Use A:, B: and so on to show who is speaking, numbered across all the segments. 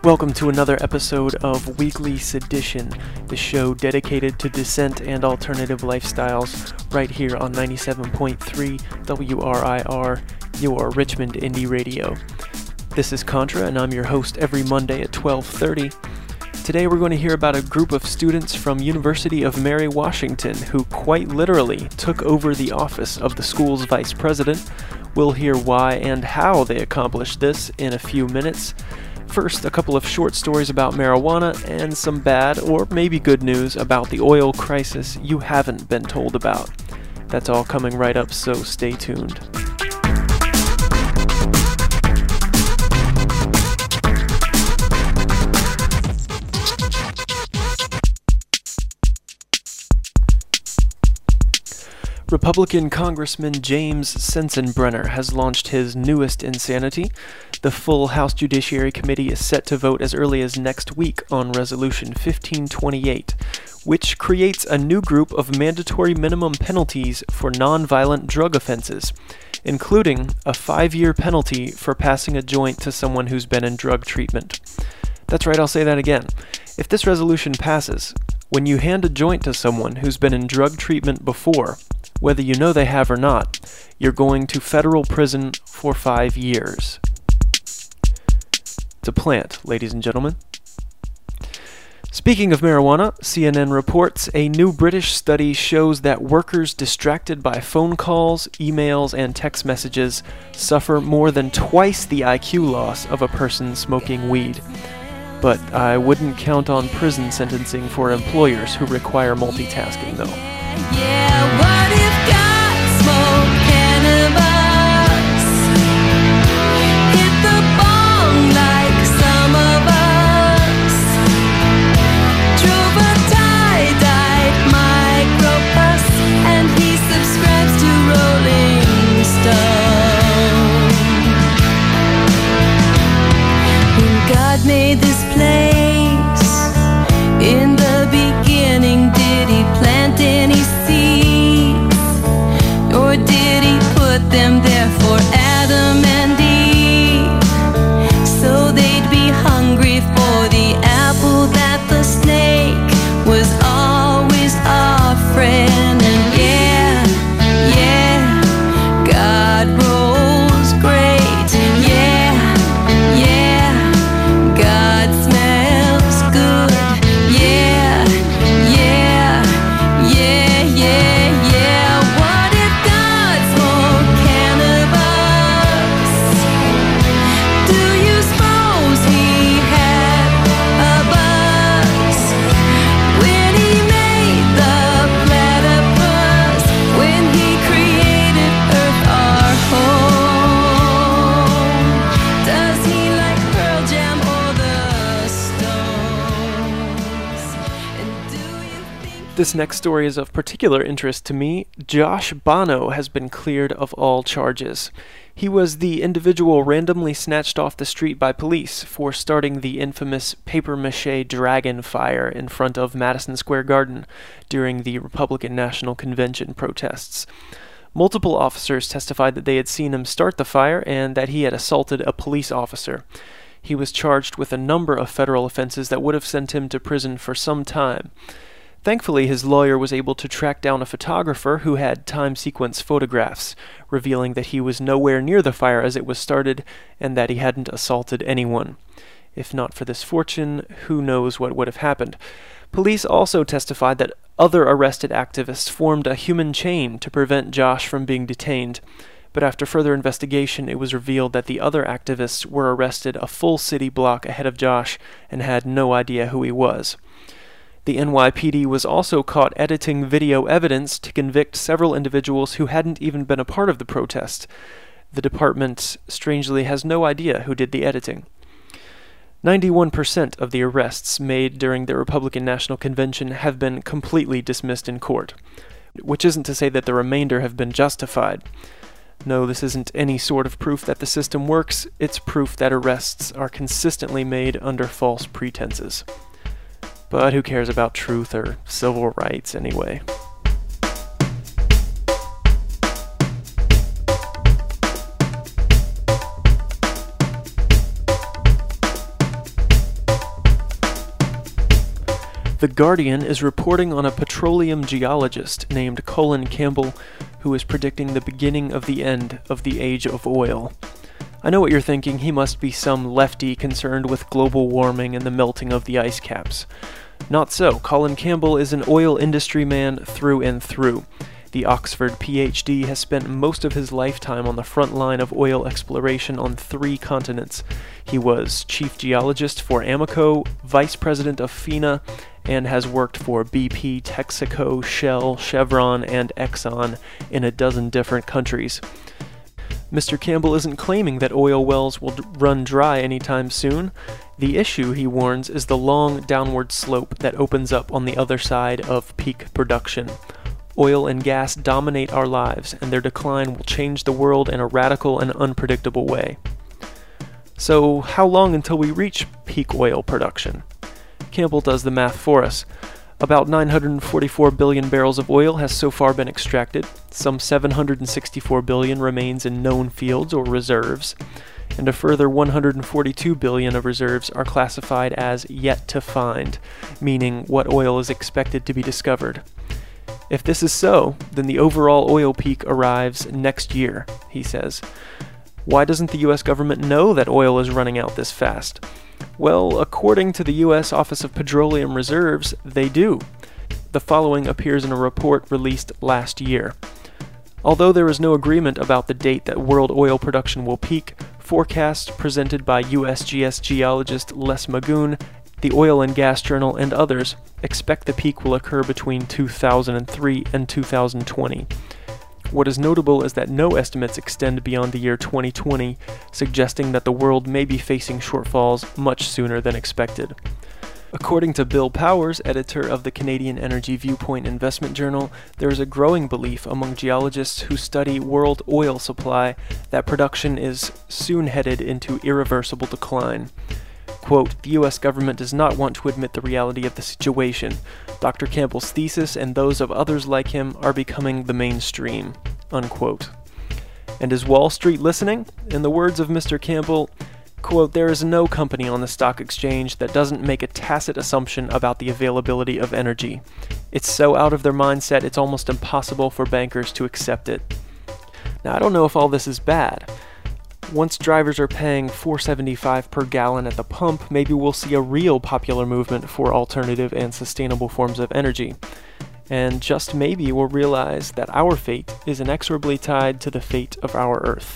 A: Welcome to another episode of Weekly Sedition, the show dedicated to dissent and alternative lifestyles, right here on 97.3 WRIR, your Richmond Indie Radio. This is Contra, and I'm your host every Monday at 12:30. Today we're going to hear about a group of students from University of Mary Washington who quite literally took over the office of the school's vice president. We'll hear why and how they accomplished this in a few minutes. First, a couple of short stories about marijuana and some bad or maybe good news about the oil crisis you haven't been told about. That's all coming right up, so stay tuned. Republican Congressman James Sensenbrenner has launched his newest insanity. The full House Judiciary Committee is set to vote as early as next week on Resolution 1528, which creates a new group of mandatory minimum penalties for nonviolent drug offenses, including a 5-year penalty for passing a joint to someone who's been in drug treatment. That's right, I'll say that again. If this resolution passes, when you hand a joint to someone who's been in drug treatment before, whether you know they have or not, you're going to federal prison for 5 years. It's a plant, ladies and gentlemen. Speaking of marijuana, CNN reports a new British study shows that workers distracted by phone calls, emails, and text messages suffer more than twice the IQ loss of a person smoking weed. But I wouldn't count on prison sentencing for employers who require multitasking, though.
B: Yeah, what if God smoked cannabis? Hit the bong like some of us. Drove a tie-dyed microbus, and he subscribes to Rolling Stone. When God made this place, in the beginning, did he plant any seeds? Or did he put them there for Adam and Eve? So they'd be hungry for the apple that the snake was always offering. And yeah, God rolls great. Yeah, God smells good. Yeah. What if God smoked cannabis? Do you suppose he had a buzz when he made the platypus? When he created Earth, our home? Does he like Pearl Jam or the Stones? And do you think
A: This next story is of particular interest to me. Josh Bono has been cleared of all charges. He was the individual randomly snatched off the street by police for starting the infamous papier-mâché dragon fire in front of Madison Square Garden during the Republican National Convention protests. Multiple officers testified that they had seen him start the fire and that he had assaulted a police officer. He was charged with a number of federal offenses that would have sent him to prison for some time. Thankfully, his lawyer was able to track down a photographer who had time-sequence photographs, revealing that he was nowhere near the fire as it was started and that he hadn't assaulted anyone. If not for this fortune, who knows what would have happened. Police also testified that other arrested activists formed a human chain to prevent Josh from being detained, but after further investigation, it was revealed that the other activists were arrested a full city block ahead of Josh and had no idea who he was. The NYPD was also caught editing video evidence to convict several individuals who hadn't even been a part of the protest. The department, strangely, has no idea who did the editing. 91% of the arrests made during the Republican National Convention have been completely dismissed in court, which isn't to say that the remainder have been justified. No, this isn't any sort of proof that the system works, it's proof that arrests are consistently made under false pretenses. But who cares about truth or civil rights anyway? The Guardian is reporting on a petroleum geologist named Colin Campbell who is predicting the beginning of the end of the age of oil. I know what you're thinking, he must be some lefty concerned with global warming and the melting of the ice caps. Not so. Colin Campbell is an oil industry man through and through. The Oxford PhD has spent most of his lifetime on the front line of oil exploration on 3 continents. He was chief geologist for Amoco, vice president of FINA, and has worked for BP, Texaco, Shell, Chevron, and Exxon in a dozen different countries. Mr. Campbell isn't claiming that oil wells will run dry anytime soon. The issue, he warns, is the long downward slope that opens up on the other side of peak production. Oil and gas dominate our lives, and their decline will change the world in a radical and unpredictable way. So, how long until we reach peak oil production? Campbell does the math for us. About 944 billion barrels of oil has so far been extracted, some 764 billion remains in known fields or reserves, and a further 142 billion of reserves are classified as yet to find, meaning what oil is expected to be discovered. If this is so, then the overall oil peak arrives next year, he says. Why doesn't the US government know that oil is running out this fast? Well, according to the U.S. Office of Petroleum Reserves, they do. The following appears in a report released last year. Although there is no agreement about the date that world oil production will peak, forecasts presented by USGS geologist Les Magoon, the Oil and Gas Journal, and others expect the peak will occur between 2003 and 2020. What is notable is that no estimates extend beyond the year 2020, suggesting that the world may be facing shortfalls much sooner than expected. According to Bill Powers, editor of the Canadian Energy Viewpoint Investment Journal, there is a growing belief among geologists who study world oil supply that production is soon headed into irreversible decline. Quote, the U.S. government does not want to admit the reality of the situation. Dr. Campbell's thesis and those of others like him are becoming the mainstream. Unquote. And is Wall Street listening? In the words of Mr. Campbell, quote, there is no company on the stock exchange that doesn't make a tacit assumption about the availability of energy. It's so out of their mindset it's almost impossible for bankers to accept it. Now, I don't know if all this is bad. Once drivers are paying $4.75 per gallon at the pump, maybe we'll see a real popular movement for alternative and sustainable forms of energy. And just maybe we'll realize that our fate is inexorably tied to the fate of our Earth.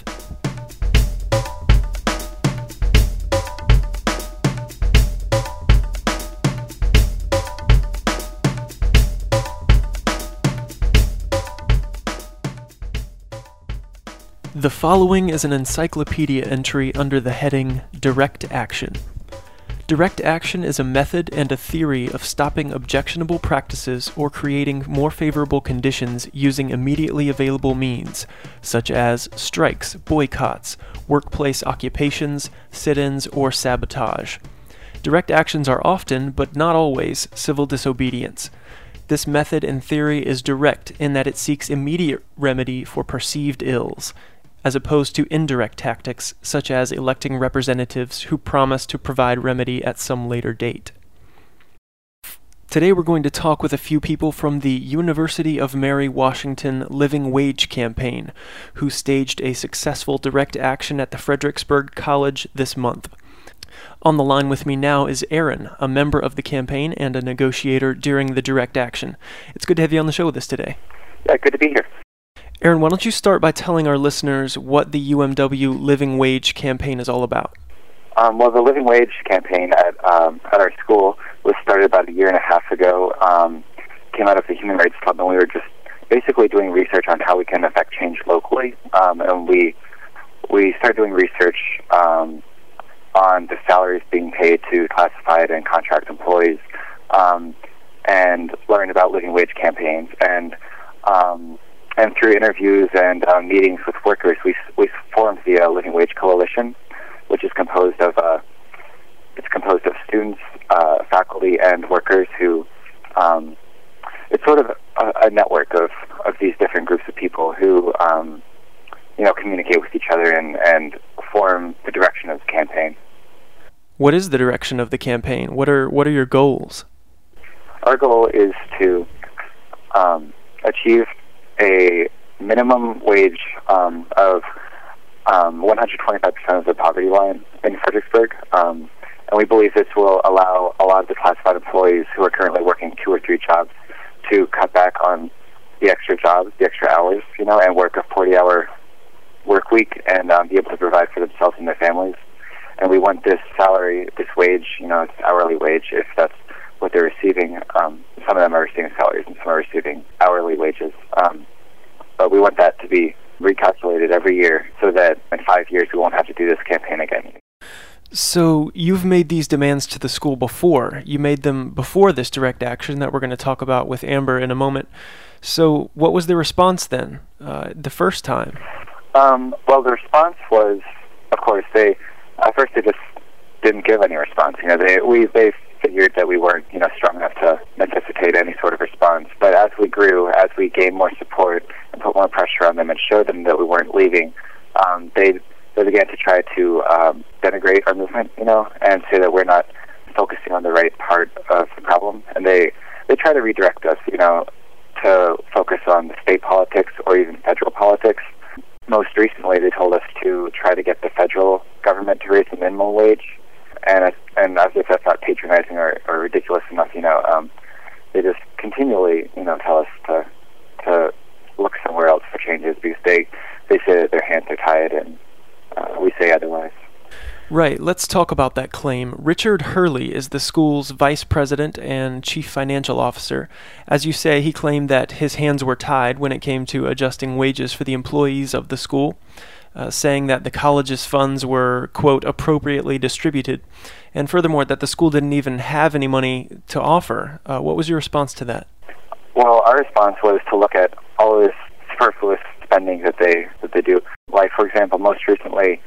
A: The following is an encyclopedia entry under the heading Direct Action. Direct action is a method and a theory of stopping objectionable practices or creating more favorable conditions using immediately available means, such as strikes, boycotts, workplace occupations, sit-ins, or sabotage. Direct actions are often, but not always, civil disobedience. This method and theory is direct in that it seeks immediate remedy for perceived ills, as opposed to indirect tactics such as electing representatives who promise to provide remedy at some later date. Today we're going to talk with a few people from the University of Mary Washington Living Wage Campaign, who staged a successful direct action at the Fredericksburg College this month. On the line with me now is Aaron, a member of the campaign and a negotiator during the direct action. It's good to have you on the show with us today.
C: Yeah, good to be here.
A: Aaron, why don't you start by telling our listeners what the UMW Living Wage Campaign is all about?
C: Well, the Living Wage Campaign at our school was started about a year and a half ago. Came out of the Human Rights Club, and we were just basically doing research on how we can affect change locally. And we started doing research on the salaries being paid to classified and contract employees, and learned about living wage campaigns. And through interviews and meetings with workers, we formed the Living Wage Coalition, which is composed of students, faculty, and workers who. It's sort of a network of these different groups of people who communicate with each other and form the direction of the campaign.
A: What is the direction of the campaign? What are your goals?
C: Our goal is to achieve a minimum wage of 125% of the poverty line in Fredericksburg. And we believe this will allow a lot of the classified employees who are currently working 2 or 3 jobs to cut back on the extra jobs, the extra hours, and work a 40-hour work week and be able to provide for themselves and their families. And we want this salary, this wage, it's hourly wage, if that's what they're receiving. Some of them are receiving salaries and some are receiving hourly wages. But we want that to be recalculated every year so that in 5 years we won't have to do this campaign again.
A: So you've made these demands to the school before. You made them before this direct action that we're going to talk about with Amber in a moment. So what was the response then, the first time?
C: Well, the response was, of course, at first they just didn't give any response. They figured that we weren't, strong enough to necessitate any sort of response. But as we grew, as we gained more support and put more pressure on them and showed them that we weren't leaving, they began to try to denigrate our movement, and say that we're not focusing on the right part of the problem. And they try to redirect us, to focus on the state politics or even federal politics. Most recently, they told us to try to get the federal government to raise the minimum wage. And as if that's not patronizing or ridiculous enough, they just continually, tell us to look somewhere else for changes because they say that their hands are tied and we say otherwise.
A: Right, let's talk about that claim. Richard Hurley is the school's vice president and chief financial officer. As you say, he claimed that his hands were tied when it came to adjusting wages for the employees of the school, saying that the college's funds were, quote, appropriately distributed, and furthermore, that the school didn't even have any money to offer. What was your response to that?
C: Well, our response was to look at all of this superfluous spending that they do. Like, for example, most recently,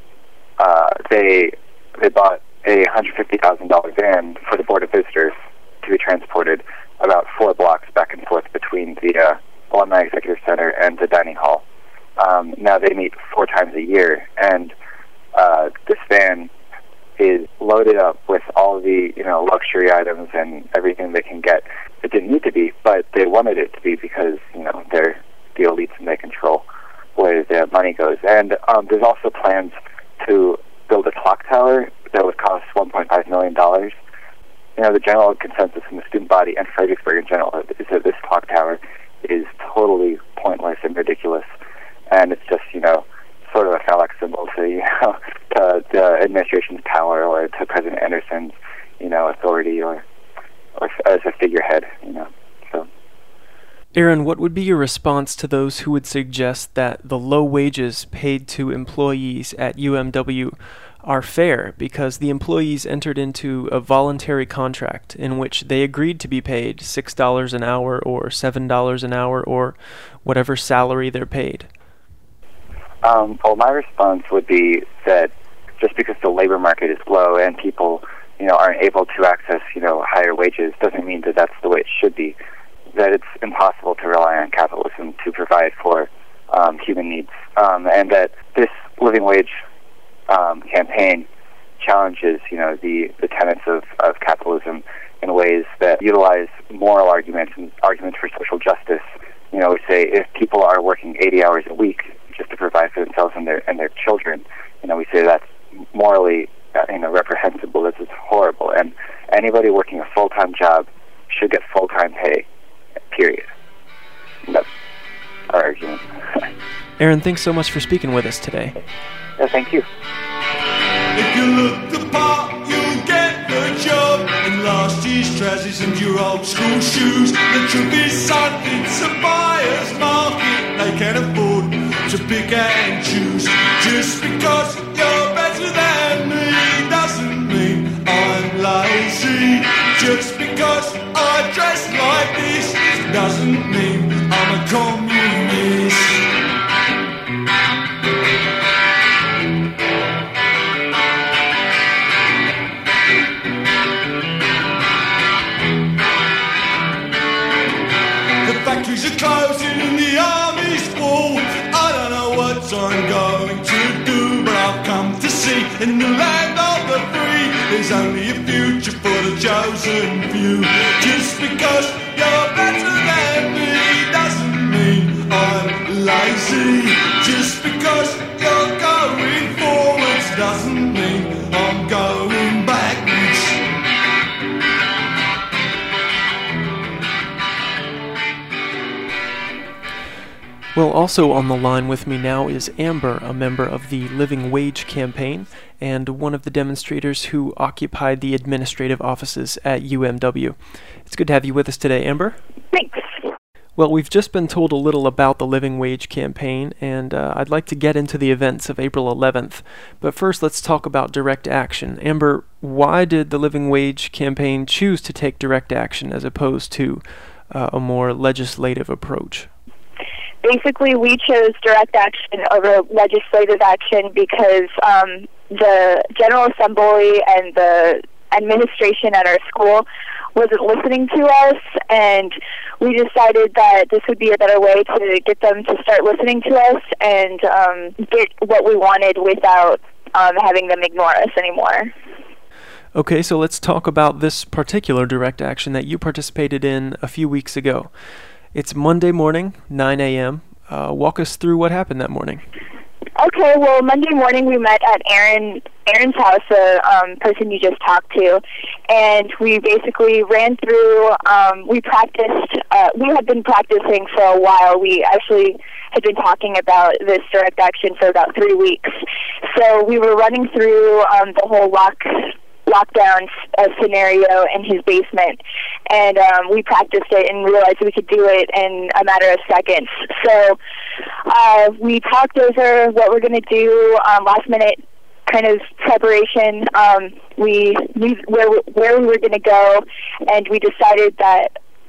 C: they bought a $150,000 van for the Board of Visitors to be transported about 4 blocks back and forth between the Alumni Executive Center and the dining hall. Now they meet 4 times a year, and this van is loaded up with all the luxury items and everything they can get. It didn't need to be, but they wanted it to be because they're the elites and they control where the money goes. And there's also plans to build a clock tower that would cost $1.5 million. The general consensus in the student body and Fredericksburg in general is that this clock tower is totally pointless and ridiculous, and it's just sort of a phallic symbol to to the administration's power or to President Anderson's authority or as a figurehead. So.
A: Aaron, what would be your response to those who would suggest that the low wages paid to employees at UMW are fair because the employees entered into a voluntary contract in which they agreed to be paid $6 an hour or $7 an hour or whatever salary they're paid?
C: Well, my response would be that just because the labor market is low and people, aren't able to access, higher wages doesn't mean that that's the way it should be. That it's impossible to rely on capitalism to provide for human needs, and that this living wage campaign challenges, the tenets of capitalism in ways that utilize moral arguments and arguments for social justice. We say if people are working 80 hours a week just to provide for themselves and their children, we say that's morally reprehensible. This is horrible, and anybody working a full-time job should get full-time pay. Period. That's our argument.
A: Aaron, thanks so much for speaking with us today.
C: Yeah, thank you.
D: If you look the part, you'll get the job. In last year's trousers and your old school shoes. The truth is, son, it's a buyer's market. They can afford to pick and choose. Just because you're better than me doesn't mean I'm lazy. Just because I dress like this doesn't mean I'm a communist. The factories are closing and the army's full. I don't know what I'm going to do, but I've come to see in the land of the free. there's only a future for the chosen few. Just because you're better than me doesn't mean I'm lazy. Just because you're going forwards doesn't mean I'm going backwards.
A: Well, also on the line with me now is Amber, a member of the Living Wage campaign and one of the demonstrators who occupied the administrative offices at UMW. It's good to have you with us today, Amber.
E: Thanks.
A: Well, we've just been told a little about the Living Wage campaign, and I'd like to get into the events of April 11th. But first, let's talk about direct action. Amber, why did the Living Wage campaign choose to take direct action as opposed to a more legislative approach?
E: Basically, we chose direct action over legislative action because the General Assembly and the administration at our school wasn't listening to us, and we decided that this would be a better way to get them to start listening to us and get what we wanted without having them ignore us anymore.
A: Okay, so let's talk about this particular direct action that you participated in a few weeks ago. It's Monday morning, 9 a.m. Walk us through what happened that morning.
E: Okay, well, Monday morning we met at Aaron's house, the person you just talked to, and we basically ran through, we practiced, we had been practicing for a while. We actually had been talking about this direct action for about 3 weeks. So we were running through the whole lockdown scenario in his basement, and we practiced it and realized we could do it in a matter of seconds. So we talked over what we're going to do, last minute kind of preparation. We knew where we were going to go, and we decided that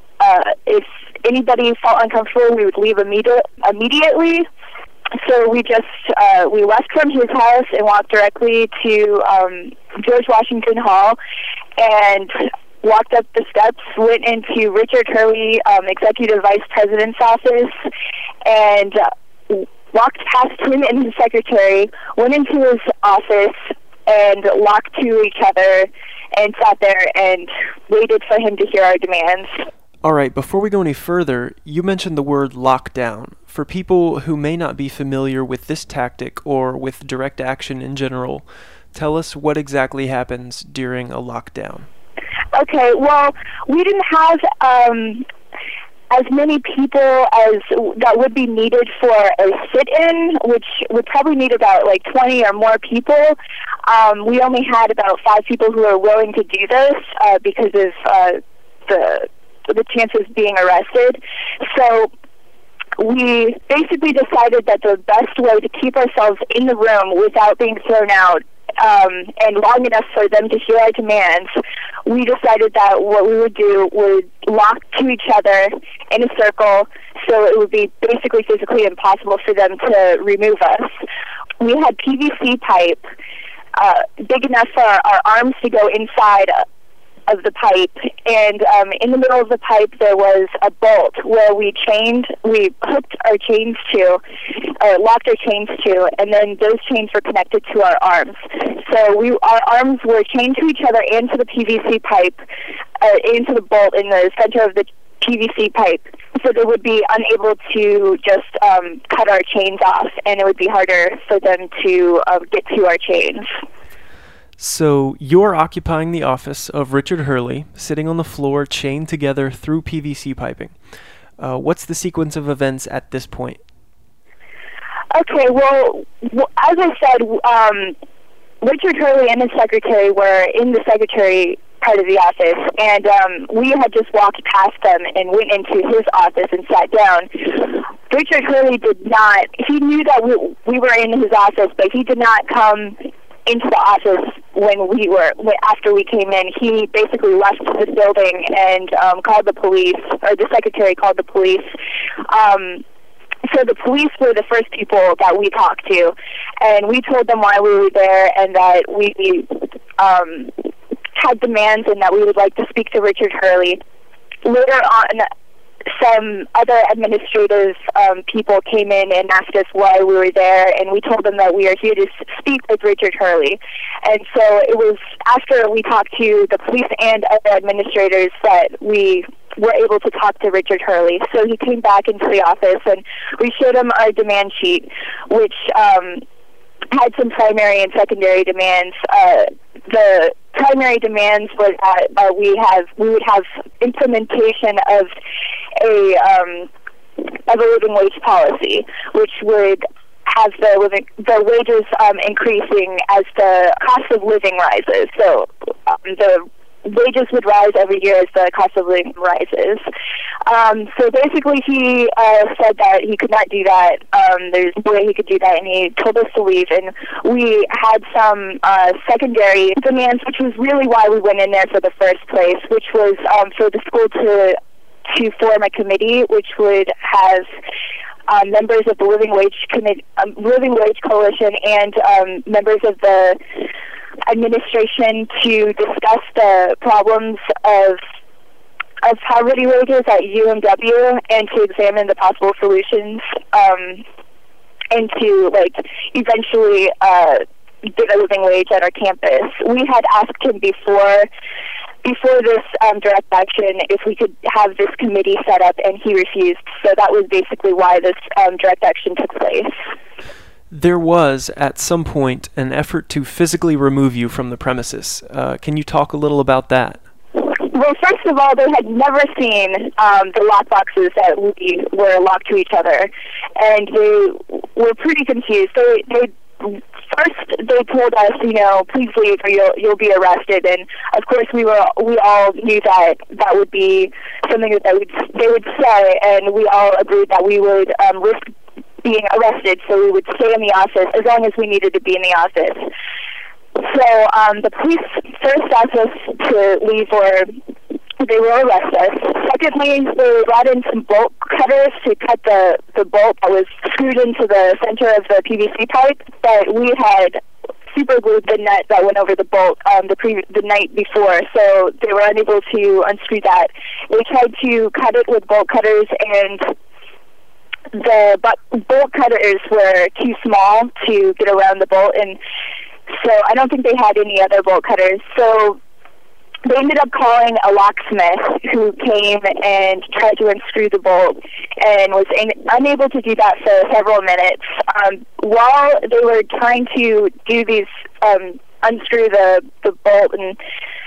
E: if anybody felt uncomfortable, we would leave immediately. So we just we left from his house and walked directly to George Washington Hall, and walked up the steps, went into Richard Hurley, Executive Vice President's office, and walked past him and his secretary, went into his office, and locked to each other, and sat there and waited for him to hear our demands.
A: All right, before we go any further, you mentioned the word lockdown. For people who may not be familiar with this tactic or with direct action in general, tell us what exactly happens during a lockdown.
E: Okay, well, we didn't have as many people as that would be needed for a sit-in, which would probably need about like 20 or more people. We only had about 5 people who were willing to do this because of the chances of being arrested. So we basically decided that the best way to keep ourselves in the room without being thrown out and long enough for them to hear our demands, we decided that what we would do would lock to each other in a circle so it would be basically physically impossible for them to remove us. We had PVC pipe big enough for our arms to go inside of the pipe, and in the middle of the pipe there was a bolt where we hooked our chains to, or locked our chains to, and then those chains were connected to our arms. So our arms were chained to each other and to the PVC pipe, into the bolt in the center of the PVC pipe, so they would be unable to just cut our chains off, and it would be harder for them to get to our chains.
A: So you're occupying the office of Richard Hurley, sitting on the floor, chained together through PVC piping. What's the sequence of events at this point?
E: Okay, well, as I said, Richard Hurley and his secretary were in the secretary part of the office, and we had just walked past them and went into his office and sat down. Richard Hurley he knew that we were in his office, but he did not come into the office after we came in. He basically left the building and called the police, or the secretary called the police. So the police were the first people that we talked to, and we told them why we were there and that we had demands and that we would like to speak to Richard Hurley. Later on, some other administrative people came in and asked us why we were there, and we told them that we are here to speak with Richard Hurley. And so it was after we talked to the police and other administrators that we were able to talk to Richard Hurley. So he came back into the office, and we showed him our demand sheet, which had some primary and secondary demands. The primary demands was that we would have implementation of a living wage policy, which would have the wages increasing as the cost of living rises. So the wages would rise every year as the cost of living rises. So basically he said that he could not do that. There's no way he could do that, and he told us to leave. And we had some secondary demands, which was really why we went in there for the first place, which was for the school to form a committee which would have members of the Living Wage Coalition and members of the administration to discuss the problems of poverty wages at UMW and to examine the possible solutions and to eventually get a living wage at our campus. We had asked him before this direct action if we could have this committee set up, and he refused. So that was basically why this direct action took place.
A: There was, at some point, an effort to physically remove you from the premises. Can you talk a little about that?
E: Well, first of all, they had never seen the lockboxes that we were locked to each other, and they were pretty confused. First, they told us, please leave or you'll be arrested. And of course, we all knew that would be something that they would say, and we all agreed that we would risk being arrested, so we would stay in the office as long as we needed to be in the office. So the police first asked us to leave, or they will arrest us. Secondly, they brought in some bolt cutters to cut the bolt that was screwed into the center of the PVC pipe, but we had super glued the nut that went over the bolt the night before, so they were unable to unscrew that. They tried to cut it with bolt cutters, and the bolt cutters were too small to get around the bolt, and so I don't think they had any other bolt cutters. So they ended up calling a locksmith who came and tried to unscrew the bolt and was unable to do that for several minutes. While they were trying to do these, unscrew the bolt and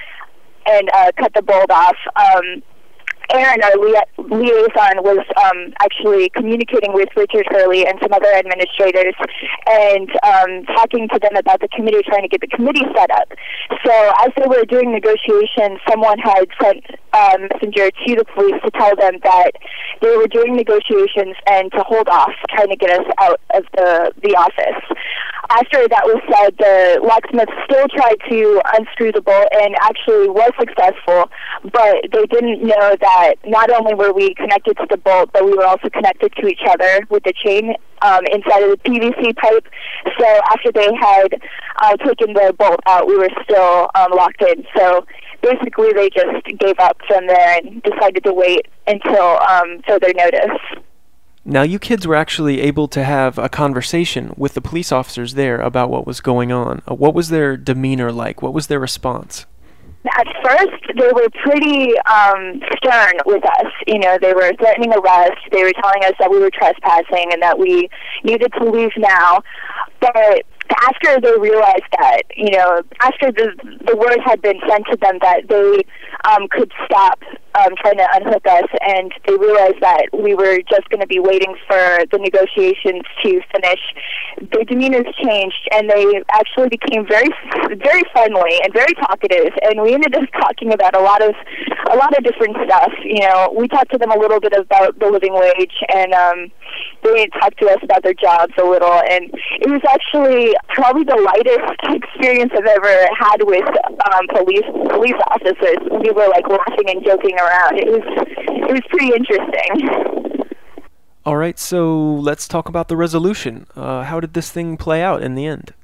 E: cut the bolt off, Aaron, our liaison, was actually communicating with Richard Hurley and some other administrators and talking to them about the committee, trying to get the committee set up. So as they were doing negotiations, someone had sent a messenger to the police to tell them that they were doing negotiations and to hold off trying to get us out of the office. After that was said, the locksmith still tried to unscrew the bolt and actually was successful, but they didn't know that not only were we connected to the bolt, but we were also connected to each other with the chain inside of the PVC pipe. So after they had taken the bolt out, we were still locked in. So basically they just gave up from there and decided to wait until further notice.
A: Now, you kids were actually able to have a conversation with the police officers there about what was going on. What was their demeanor like? What was their response?
E: At first, they were pretty stern with us. They were threatening arrest. They were telling us that we were trespassing and that we needed to leave now. But after they realized that, after the word had been sent to them that they could stop trying to unhook us, and they realized that we were just going to be waiting for the negotiations to finish, their demeanors changed, and they actually became very, very friendly and very talkative. And we ended up talking about a lot of different stuff. We talked to them a little bit about the living wage, and they talked to us about their jobs a little. And it was actually probably the lightest experience I've ever had with police officers. We were laughing and joking around. It was pretty interesting.
A: All right, so let's talk about the resolution. How did this thing play out in the end?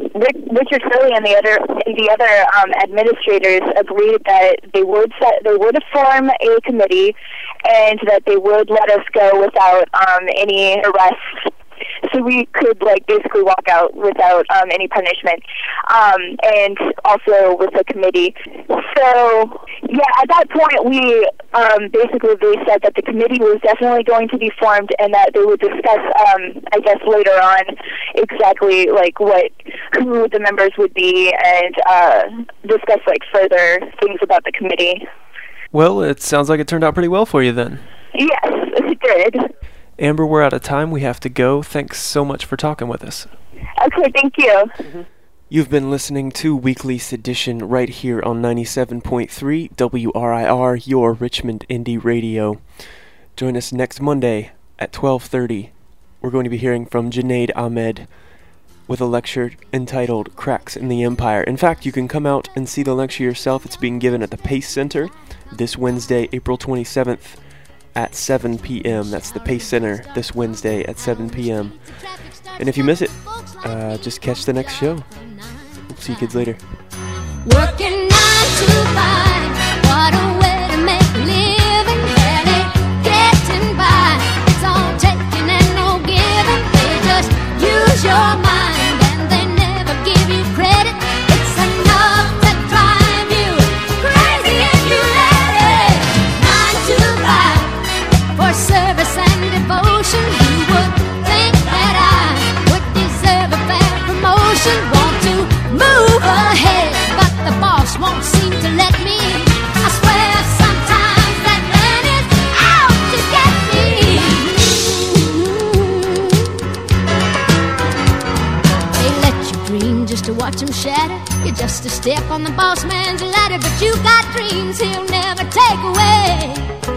E: Richard Hurley and the other administrators agreed that they would form a committee and that they would let us go without any arrests. So we could basically walk out without any punishment, and also with the committee. So yeah, at that point we basically they said that the committee was definitely going to be formed and that they would discuss, I guess later on, exactly who the members would be and discuss further things about the committee.
A: Well, it sounds like it turned out pretty well for you then.
E: Yes, it did.
A: Amber, we're out of time. We have to go. Thanks so much for talking with us.
E: Okay, thank you. Mm-hmm.
A: You've been listening to Weekly Sedition right here on 97.3 WRIR, your Richmond Indie Radio. Join us next Monday at 12:30. We're going to be hearing from Junaid Ahmed with a lecture entitled Cracks in the Empire. In fact, you can come out and see the lecture yourself. It's being given at the Pace Center this Wednesday, April 27th. At 7 p.m. That's the Pace Center this Wednesday at 7 p.m. And if you miss it, just catch the next show. We'll see you kids later.
B: Working 9 to 5, what a way to make a living. Barely getting by. It's all taking and no giving. They just use your mind and they never give you credit. It's enough to drive you crazy if you let it. 9 to 5. For service and devotion, you would think that I would deserve a fair promotion. Want to move ahead, but the boss won't seem to let me. I swear sometimes that man is out to get me. They let you dream just to watch him shatter. You're just a step on the boss man's ladder, but you got dreams he'll never take away.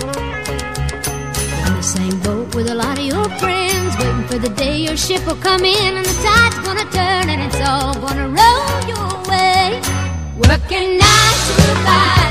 B: Same boat with a lot of your friends, waiting for the day your ship will come in and the tide's gonna turn and it's all gonna roll your way. Working 9 to 5.